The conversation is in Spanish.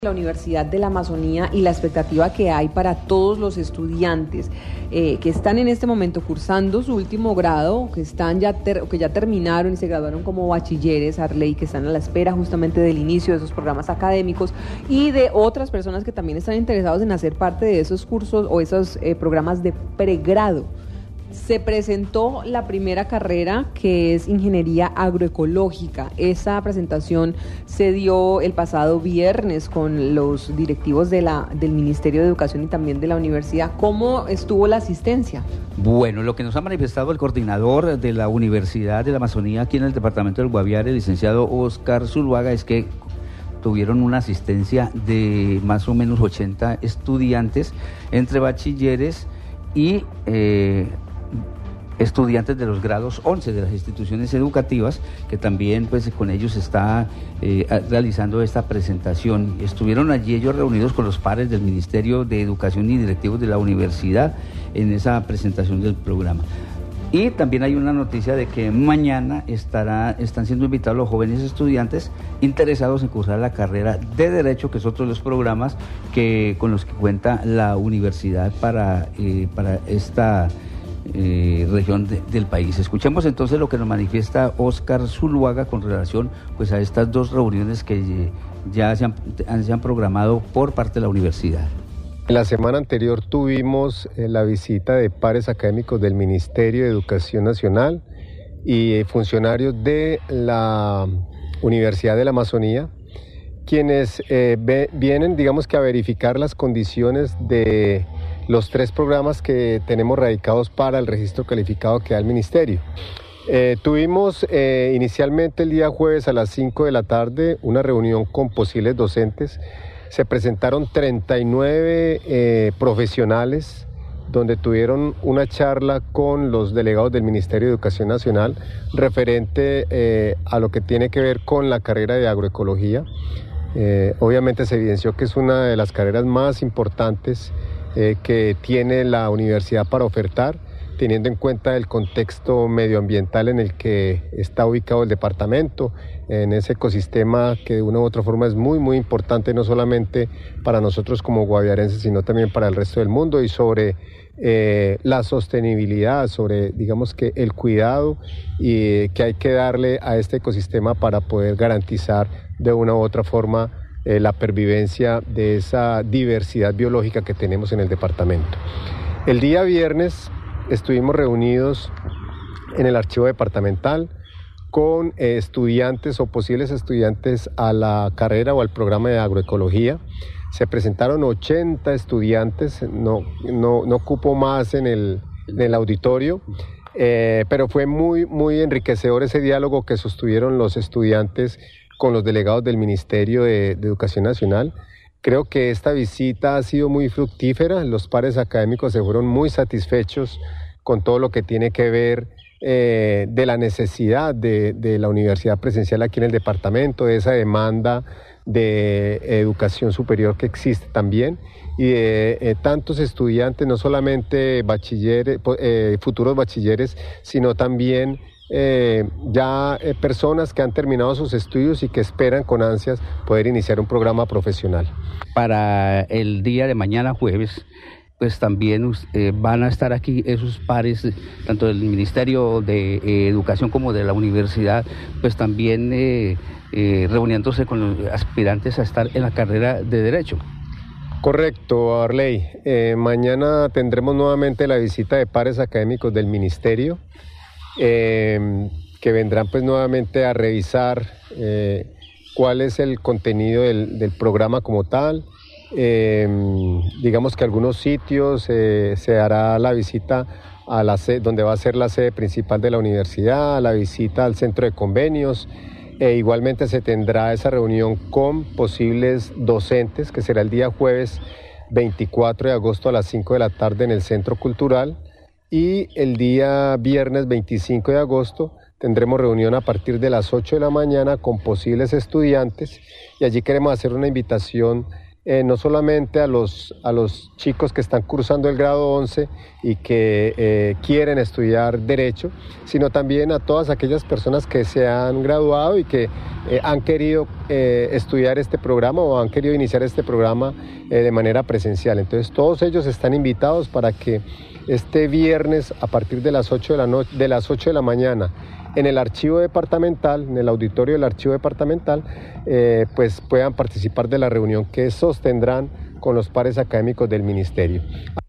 La Universidad de la Amazonía y la expectativa que hay para todos los estudiantes que están en este momento cursando su último grado, que ya terminaron y se graduaron como bachilleres, Arley, que están a la espera justamente del inicio de esos programas académicos, y de otras personas que también están interesados en hacer parte de esos cursos o esos programas de pregrado. Se presentó la primera carrera, que es Ingeniería Agroecológica. Esa presentación se dio el pasado viernes con los directivos del Ministerio de Educación y también de la universidad. ¿Cómo estuvo la asistencia? Bueno, lo que nos ha manifestado el coordinador de la Universidad de la Amazonía aquí en el departamento del Guaviare, el licenciado Oscar Zuluaga, es que tuvieron una asistencia de más o menos 80 estudiantes entre bachilleres y estudiantes de los grados 11 de las instituciones educativas, que también pues con ellos está realizando esta presentación. Estuvieron allí ellos reunidos con los pares del Ministerio de Educación y directivos de la universidad en esa presentación del programa. Y también hay una noticia de que mañana están siendo invitados los jóvenes estudiantes interesados en cursar la carrera de Derecho, que es otro de los programas con los que cuenta la universidad para esta región del país. Escuchemos entonces lo que nos manifiesta Oscar Zuluaga con relación pues a estas dos reuniones que ya se han programado por parte de la universidad. En la semana anterior tuvimos la visita de pares académicos del Ministerio de Educación Nacional y funcionarios de la Universidad de la Amazonía, quienes vienen, digamos que a verificar las condiciones de los tres programas que tenemos radicados para el registro calificado que da el Ministerio. Tuvimos inicialmente el día jueves a las 5 de la tarde una reunión con posibles docentes. Se presentaron 39 profesionales donde tuvieron una charla con los delegados del Ministerio de Educación Nacional referente a lo que tiene que ver con la carrera de agroecología. Obviamente se evidenció que es una de las carreras más importantes que tiene la universidad para ofertar, teniendo en cuenta el contexto medioambiental en el que está ubicado el departamento, en ese ecosistema que de una u otra forma es muy, muy importante, no solamente para nosotros como guaviarenses, sino también para el resto del mundo, y sobre la sostenibilidad, sobre, digamos que el cuidado que hay que darle a este ecosistema para poder garantizar de una u otra forma la pervivencia de esa diversidad biológica que tenemos en el departamento. El día viernes estuvimos reunidos en el archivo departamental con estudiantes o posibles estudiantes a la carrera o al programa de agroecología. Se presentaron 80 estudiantes, no cupo más en el auditorio, pero fue muy, muy enriquecedor ese diálogo que sostuvieron los estudiantes con los delegados del Ministerio de Educación Nacional. Creo que esta visita ha sido muy fructífera, los pares académicos se fueron muy satisfechos con todo lo que tiene que ver de la necesidad de la universidad presencial aquí en el departamento, de esa demanda de educación superior que existe también, y de tantos estudiantes, no solamente bachilleres, futuros bachilleres, sino también personas que han terminado sus estudios y que esperan con ansias poder iniciar un programa profesional. Para el día de mañana jueves, pues también van a estar aquí esos pares, tanto del Ministerio de Educación como de la universidad, pues también reuniéndose con los aspirantes a estar en la carrera de Derecho. Correcto, Arley. Mañana tendremos nuevamente la visita de pares académicos del Ministerio, que vendrán pues nuevamente a revisar cuál es el contenido del programa como tal. Digamos que algunos sitios se hará la visita a la sede, donde va a ser la sede principal de la universidad, la visita al centro de convenios. Igualmente se tendrá esa reunión con posibles docentes, que será el día jueves 24 de agosto a las 5 de la tarde en el Centro Cultural, y el día viernes 25 de agosto tendremos reunión a partir de las 8 de la mañana con posibles estudiantes, y allí queremos hacer una invitación no solamente a los chicos que están cursando el grado 11 y que quieren estudiar Derecho, sino también a todas aquellas personas que se han graduado y que han querido estudiar este programa o han querido iniciar este programa de manera presencial. Entonces todos ellos están invitados para que este viernes a partir de las 8 de la mañana en el archivo departamental, en el auditorio del archivo departamental, pues puedan participar de la reunión que sostendrán con los pares académicos del ministerio.